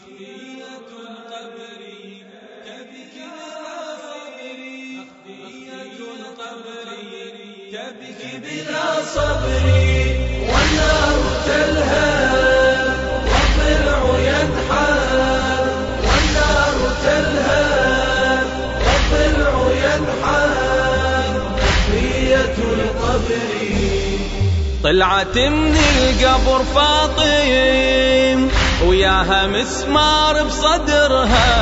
مخفية القبر تبكي بلا صبر، مخفية القبر تبكي بلا صبر، والنار تلهب والضلع ينحاب، والنار تلهب والضلع ينحاب، مخفية القبر. طلعت من القبر فاطم وياها مسمار بصدرها،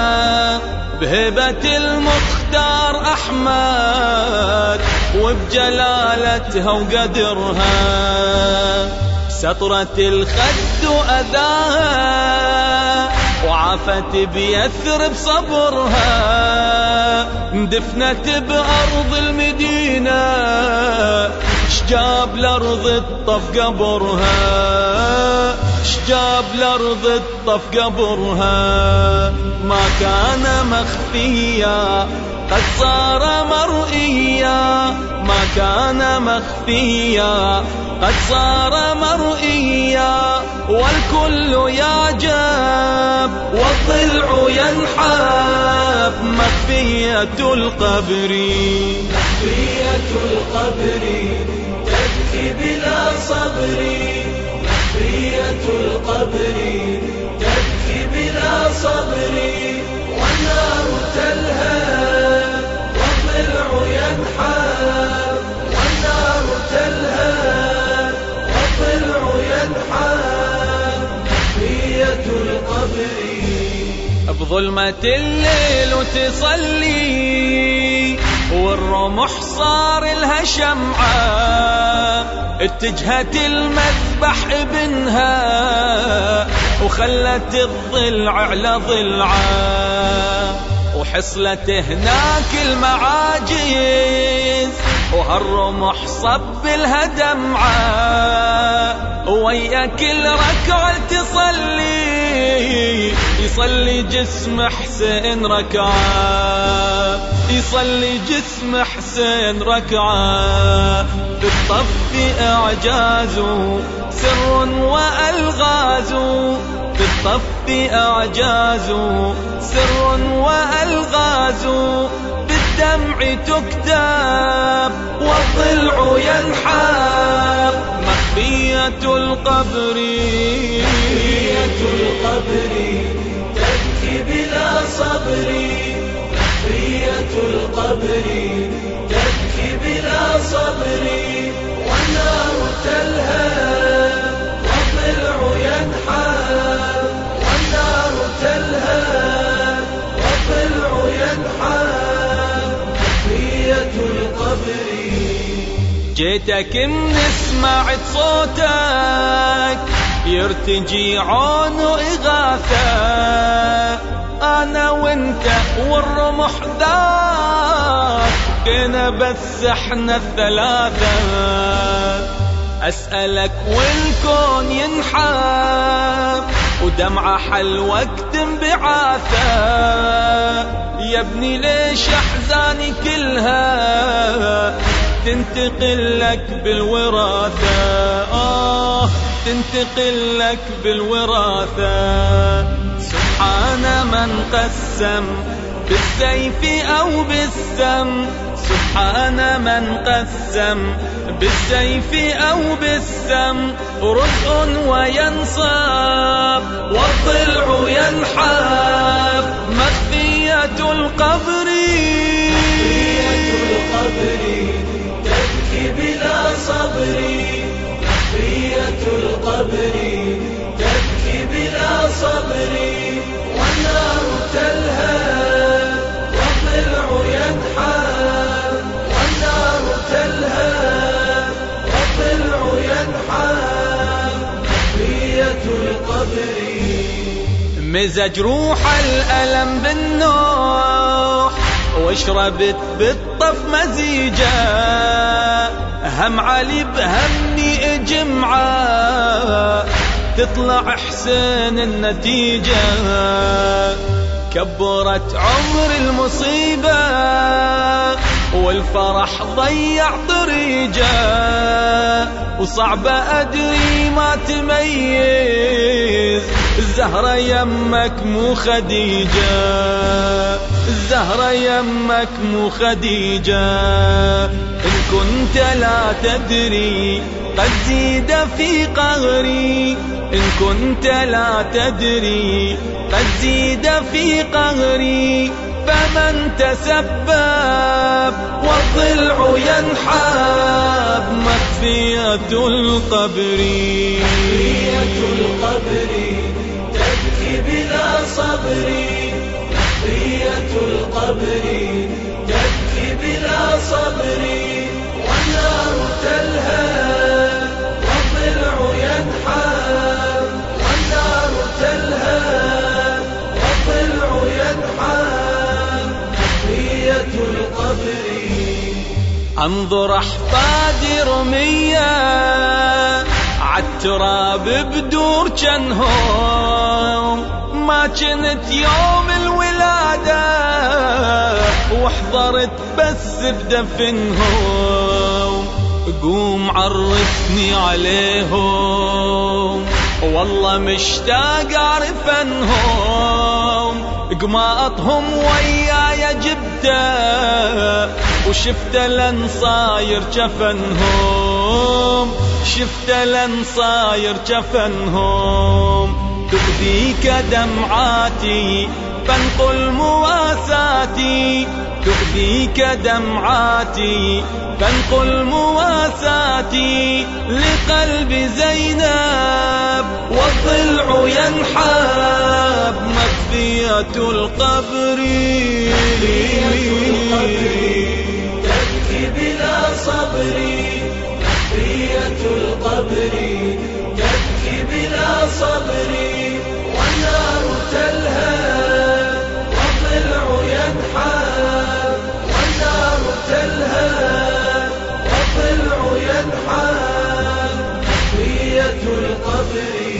بهبة المختار أحمد وبجلالتها وقدرها، سطرة الخد وأذاها وعافت بيثرب صبرها، اندفنت بأرض المدينة شجاب لأرض الطف قبرها، شجاب لأرض الطف قبرها، ما كان مخفيا قد صار مرئيا، ما كان مخفيا قد صار مرئيا، والكل يعجب والضلع ينحاب، مخفية القبر، مخفية القبر تبكي بلا صبر، مخفية القبر تبكي بلا صبر، والنار تلهب والضلع ينحاب، والنار تلهب والضلع ينحاب، مخفية القبر. بظلمة الليل وتصلي والرمح صار لها شمعة، اتجهت المذبح ابنها وخلت الضلع على ضلعه، وحصلت هناك المعاجز وهالرمح صب لها دمعة، ويا كل ركعة تصلي يصلي جسم حسين ركعة، يصلي جسم حسين ركعة، بالطف إعجاز سر وألغاز، بالطف إعجاز سر وألغاز، بالدمع تكتب والضلع ينحاب، مخفية القبر، مخفية القبر تبكي بلا صبر، مخفية القبر تبكي بلا صبر، والنار تلهب والضلع ينحاب، والنار تلهب والضلع ينحاب، مخفية القبر. جيتك من سمعت صوتك يرتجي عون وإغاثة، أنا وانت والرمح ذاك بقينا بس احنا الثلاثة، أسألك والكون ينحاب ودمعة حلوة اكتم بعاثة، يا ابني ليش أحزاني كلها تنتقل لك بالوراثة، تنتقل لك بالوراثة، سبحان من قسم بالسيف أو بالسم، سبحان من قسم بالسيف أو بالسم، رزق وينصاب والضلع ينحاب، مخفية القبر، مخفية القبر تبكي بلا صبر، مخفية القبر تبكي بلا صبر، والنار تلهب والضلع ينحاب، والنار تلهب والضلع ينحاب، مخفية القبر. مزج روح الألم بالنوح واشربت بالطف مزيجة، هم علي بهمي جمعة تطلع حسين النتيجة، كبرت عمر المصيبة والفرح ضيع طريقه، وصعب أدري ما تميز الزهرة يمك مو خديجة، الزهرة يمك مو خديجة. إن كنت لا تدري قد زيد في قهري، إن كنت لا تدري قد زيد في قهري. فمن تسبب والضلع ينحاب مخفية القبر، مخفية القبر تبكي بلا صبر، مخفية القبر تبكي بلا صبر. والنار تلهب والضلع ينحاب، والنار تلهب والضلع ينحاب مخفية القبر. انظر احفادي رمية عالتراب بدور جنهم، ما جنت يوم الولادة وحضرت بس بدفنهم. قوم عرفني عليهم والله مشتاق اعرف انهم. قماطهم وياي جبته وشفت الانصاير جفنهم، شفت الانصاير جفنهم. تؤذيك دمعاتي فانقل مواساتي، تؤذيك دمعاتي فانقل مواساتي. لقلب زينب والضلع ينحاب مخفية القبر، تبكي بلا صبر، مخفية القبر تبكي بلا صبر. والنار تلهب والضلع ينحاب، والنار تلهب والضلع ينحاب مخفية القبر.